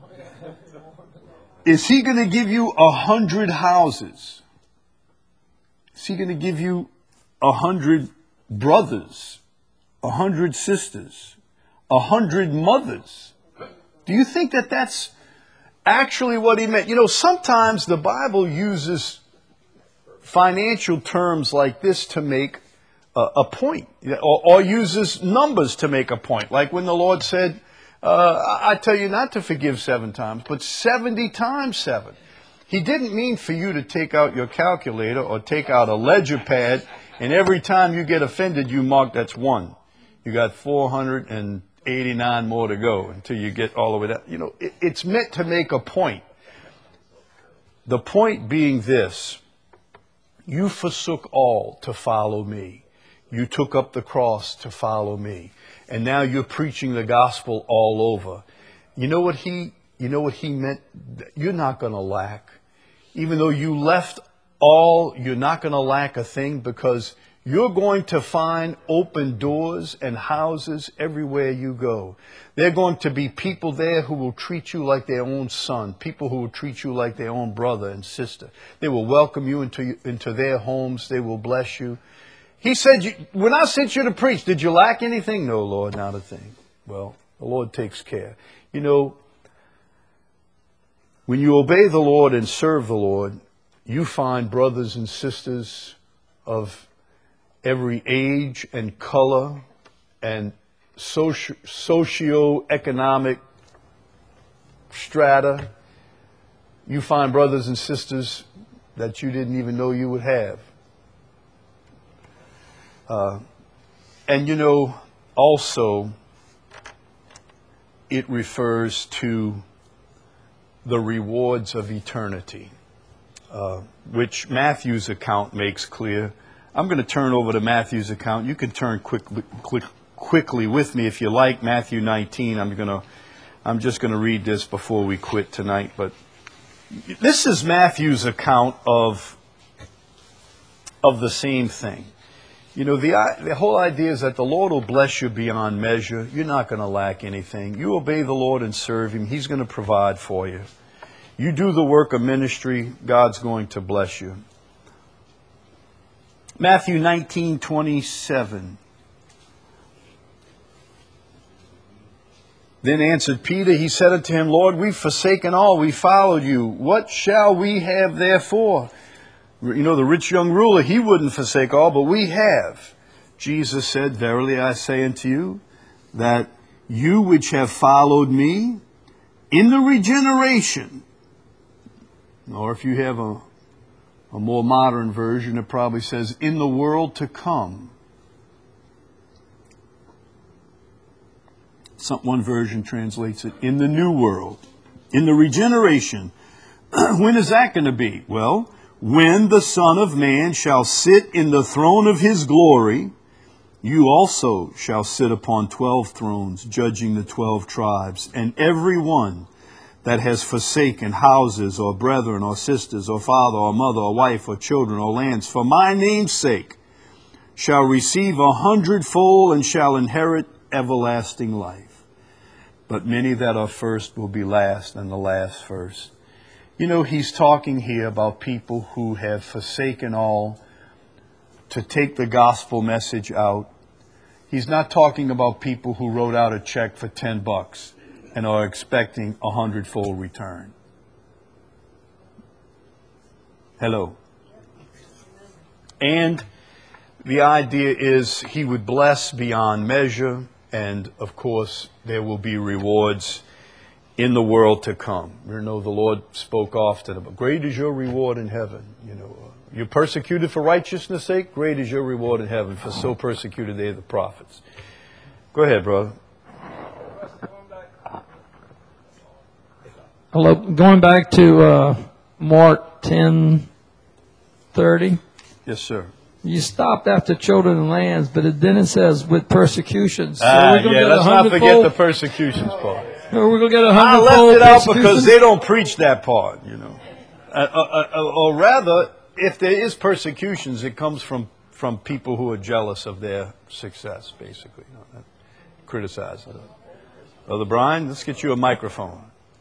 Is he going to give you a hundred houses? Is he going to give you a hundred brothers, a hundred sisters, a hundred mothers? Do you think that that's actually what he meant? You know, sometimes the Bible uses financial terms like this to make a, a point, or, or uses numbers to make a point. Like when the Lord said, uh, I tell you not to forgive seven times, but seventy times seven. He didn't mean for you to take out your calculator or take out a ledger pad, and every time you get offended, you mark that's one. You got four hundred eighty-nine more to go until you get all the way down. You know, it, it's meant to make a point. The point being this: you forsook all to follow me. You took up the cross to follow me. And now you're preaching the gospel all over. You know what he, you know what he meant? You're not going to lack. Even though you left all, you're not going to lack a thing, because you're going to find open doors and houses everywhere you go. There are going to be people there who will treat you like their own son, people who will treat you like their own brother and sister. They will welcome you into, into their homes. They will bless you. He said, when I sent you to preach, did you lack anything? No, Lord, not a thing. Well, the Lord takes care. You know, when you obey the Lord and serve the Lord, you find brothers and sisters of every age and color and socio- socio-economic strata. You find brothers and sisters that you didn't even know you would have. Uh, and you know, also, it refers to the rewards of eternity, uh, which Matthew's account makes clear. I'm going to turn over to Matthew's account. You can turn quickly, quick, quickly with me if you like. Matthew nineteen. I'm going to, I'm just going to read this before we quit tonight. But this is Matthew's account of of the same thing. You know, the the whole idea is that the Lord will bless you beyond measure. You're not going to lack anything. You obey the Lord and serve Him. He's going to provide for you. You do the work of ministry, God's going to bless you. Matthew nineteen twenty-seven. Then answered Peter, he said unto him, Lord, we've forsaken all, we followed you. What shall we have therefore? You know, the rich young ruler, he wouldn't forsake all, but we have. Jesus said, verily I say unto you, that you which have followed me in the regeneration, or if you have a, a more modern version, it probably says, in the world to come. Some, one version translates it, in the new world, in the regeneration. When is that going to be? Well, when the Son of Man shall sit in the throne of his glory, you also shall sit upon twelve thrones, judging the twelve tribes. And every one that has forsaken houses, or brethren, or sisters, or father, or mother, or wife, or children, or lands, for my name's sake, shall receive a hundredfold, and shall inherit everlasting life. But many that are first will be last, and the last first. You know, he's talking here about people who have forsaken all to take the gospel message out. He's not talking about people who wrote out a check for ten bucks and are expecting a hundredfold return. Hello. And the idea is he would bless beyond measure, and of course there will be rewards in the world to come. You know, the Lord spoke often about, great is your reward in heaven. You know, uh, you're persecuted for righteousness' sake, great is your reward in heaven, for so persecuted they the prophets. Go ahead, brother. Hello, going back to uh, Mark ten thirty. Yes, sir. You stopped after children and lands, but it, then it says with persecutions. So Ah, we're gonna yeah, get a let's not forget the hundredfold- persecutions part. Or we're going to get a I hundredfold left it out because persecutions? they don't preach that part, you know. Uh, uh, uh, or rather, if there is persecutions, it comes from from people who are jealous of their success, basically. You know, criticize it. Brother Brian, let's get you a microphone.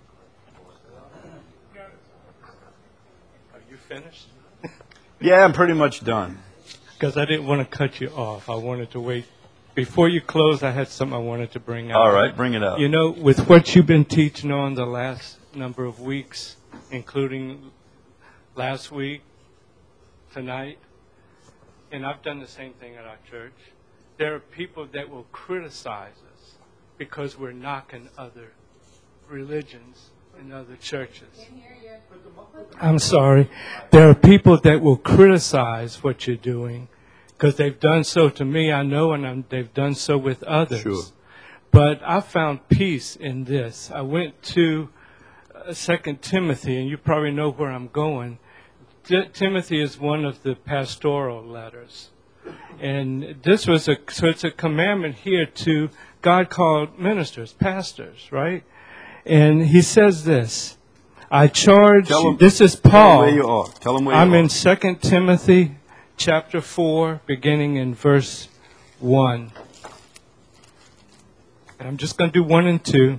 Are you finished? Yeah, I'm pretty much done. Because I didn't want to cut you off. I wanted to wait. Before you close, I had something I wanted to bring out. All right, bring it up. You know, with what you've been teaching on the last number of weeks, including last week, tonight, and I've done the same thing at our church, there are people that will criticize us because we're knocking other religions and other churches. I'm sorry. There are people that will criticize what you're doing because they've done so to me, I know, and I'm, they've done so with others. Sure. But I found peace in this. I went to uh, Second Timothy, and you probably know where I'm going. T- Timothy is one of the pastoral letters. And this was a, so it's a commandment here to God called ministers, pastors, right? And he says this, I charge Tell you, them- this is Tell them Paul. where you are. Tell them where I'm you are. in Second Timothy chapter four, beginning in verse one. And I'm just going to do one and two.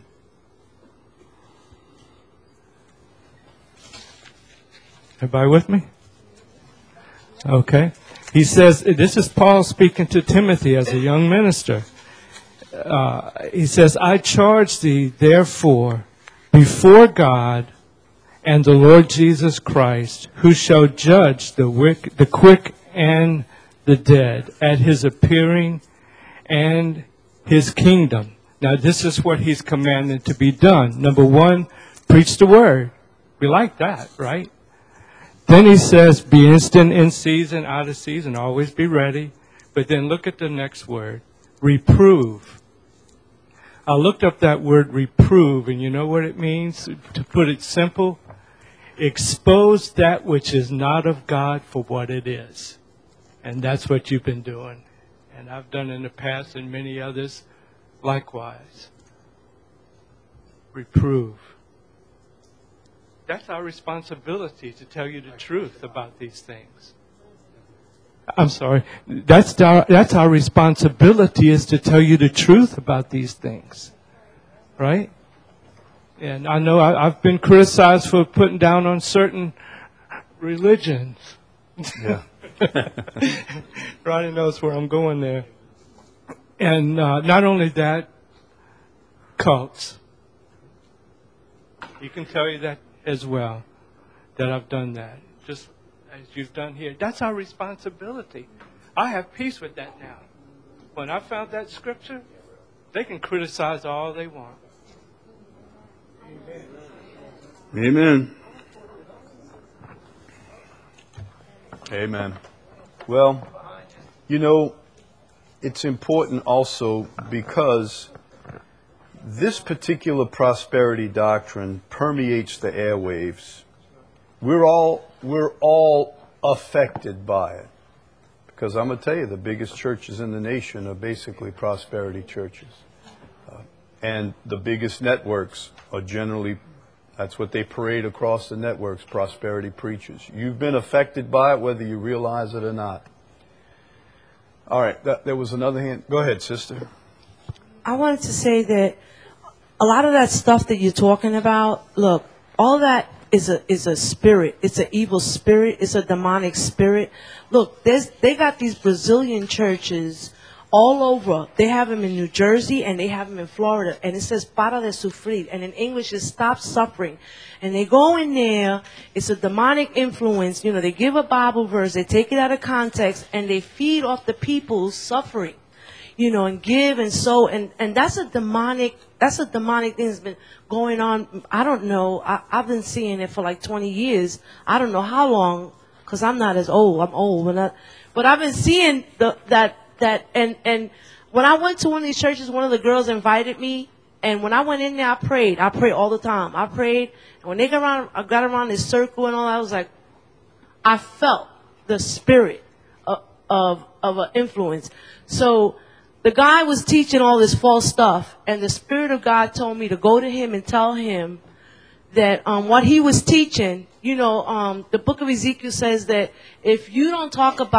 Everybody with me? Okay. He says, this is Paul speaking to Timothy as a young minister. Uh, he says, I charge thee, therefore, before God and the Lord Jesus Christ, who shall judge the wick, the quick and the dead at his appearing and his kingdom. Now, this is what he's commanded to be done. Number one, preach the word. We like that, right? Then he says, be instant in season, out of season, always be ready. But then look at the next word, reprove. I looked up that word reprove, and you know what it means? To put it simple, expose that which is not of God for what it is. And that's what you've been doing. And I've done in the past, and many others likewise. Reprove. That's our responsibility, to tell you the truth about these things. I'm sorry. That's our, that's our responsibility, is to tell you the truth about these things. Right? And I know I, I've been criticized for putting down on certain religions. Yeah. Ronnie knows where I'm going there. And uh, not only that, cults. He can tell you that as well, that I've done that, just as you've done here. That's our responsibility. I have peace with that now. When I found that scripture, they can criticize all they want. Amen. Amen. Well, you know, it's important also because this particular prosperity doctrine permeates the airwaves. We're all we're all affected by it. Because I'm going to tell you, the biggest churches in the nation are basically prosperity churches. Uh, and the biggest networks are generally, that's what they parade across the networks, prosperity preachers. You've been affected by it whether you realize it or not. All right, that, there was another hand. Go ahead, sister. I wanted to say that a lot of that stuff that you're talking about, look, all that is a is a spirit. It's an evil spirit. It's a demonic spirit. Look, there's they got these Brazilian churches all over. They have them in New Jersey and they have them in Florida. And it says, para de sufrir. And in English, it's stop suffering. And they go in there. It's a demonic influence. You know, they give a Bible verse. They take it out of context. And they feed off the people's suffering. You know, and give and sow. And, and that's a demonic, that's a demonic thing that's been going on. I don't know. I, I've been seeing it for like twenty years. I don't know how long, because I'm not as old. I'm old. But, I, but I've been seeing the, that, that, and, and when I went to one of these churches, one of the girls invited me. And when I went in there, I prayed. I prayed all the time. I prayed. And when they got around, I got around this circle and all that, I was like, I felt the spirit of, of, of an influence. So, the guy was teaching all this false stuff, and the Spirit of God told me to go to him and tell him that um, what he was teaching, you know, um, the book of Ezekiel says that if you don't talk about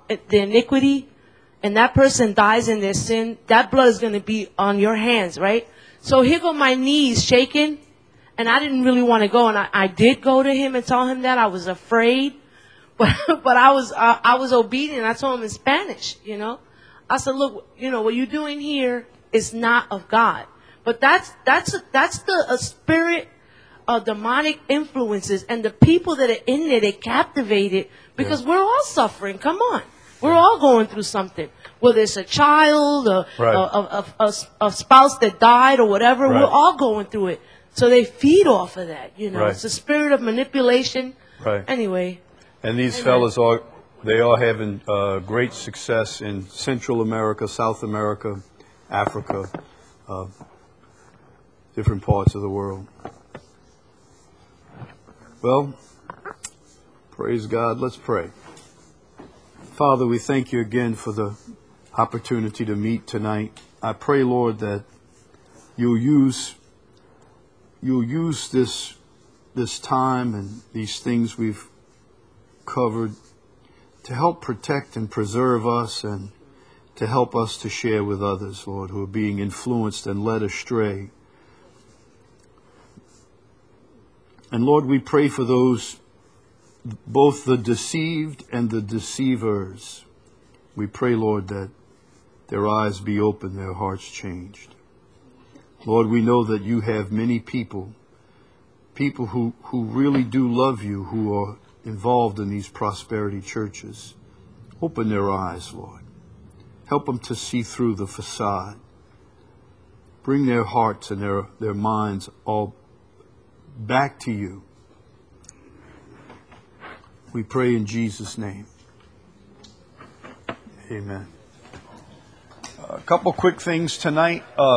the iniquity, and that person dies in their sin, that blood is going to be on your hands, right? So here go my knees shaking, and I didn't really want to go, and I, I did go to him and tell him that. I was afraid, but but I was uh, I was obedient. I told him in Spanish, you know. I said, look, you know, what you're doing here is not of God. But that's that's that's the a spirit of demonic influences, and the people that are in there, they captivate it because Yeah. we're all suffering. Come on. We're all going through something. Whether it's a child, or Right. a, a, a, a spouse that died, or whatever, Right. we're all going through it. So they feed off of that, you know. Right. It's a spirit of manipulation. Right. Anyway, And these Amen. fellas are, they are having uh, great success in Central America, South America, Africa, uh, different parts of the world. Well, praise God. Let's pray. Father, we thank you again for the opportunity to meet tonight. I pray, Lord, that you'll use you'll use this this time and these things we've covered to help protect and preserve us, and to help us to share with others, Lord, who are being influenced and led astray. And Lord, we pray for those, both the deceived and the deceivers. We pray, Lord, that their eyes be open, their hearts changed. Lord, we know that you have many people, people who, who really do love you, who are involved in these prosperity churches. Open their eyes, Lord. Help them to see through the facade. Bring their hearts and their, their minds all back to you. We pray in Jesus' name. Amen. A couple quick things tonight. Uh,